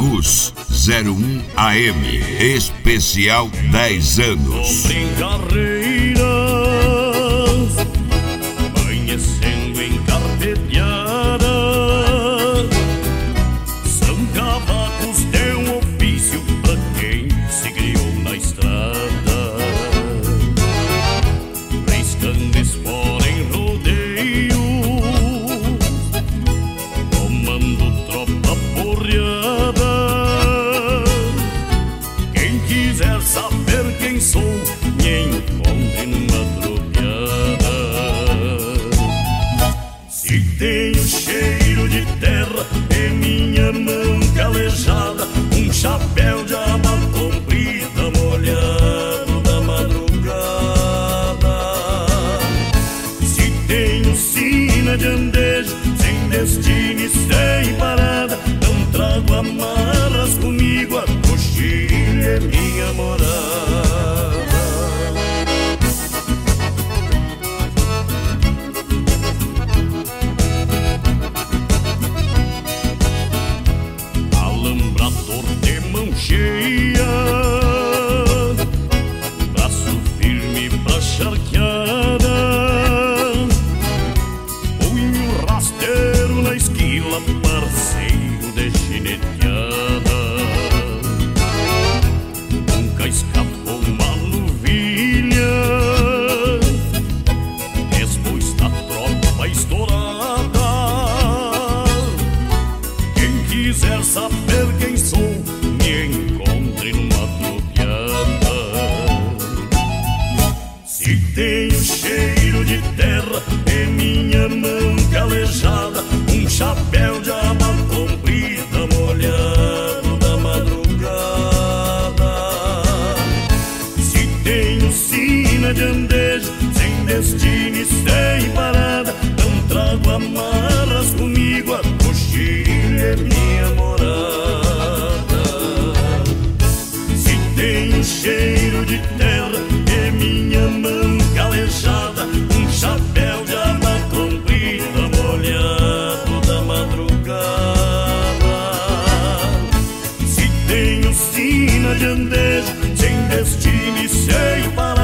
Angus 01 AM, especial 10 anos. Em carreiras, amanhecendo em carpeteada, são cavacos de um ofício pra quem se criou na estrada. Três candes fora em rodeio, comando tropa porreada. Quem quiser saber quem sou, me encontre numa tropiada. Se tenho cheiro de terra e minha mão calejada, um chapéu de aba comprida molhado da madrugada. Se tenho sina de andejo, sem destino e sem parada, não trago amarras comigo, a coxilha é minha morada. Alambrador de mão cheia, braço firme pra charqueada, punho rasteiro na esquila, parceiro de chineteada. Nunca escapou uma luvilha, depois da tropa estourada. Quem quiser saber quem sou, me encontre numa tropiada. Se tenho cheiro de terra e minha mão calejada, um chapéu de aba comprida molhado da madrugada. Se tenho sina de andejo, sem destino e sem parada, não trago amarras comigo, a coxilha é minha morada. Se tenho cheiro de terra e minha mão calejada, um chapéu de aba comprida molhado da madrugada. Se tenho sina de andejo, sem destino e sem parada,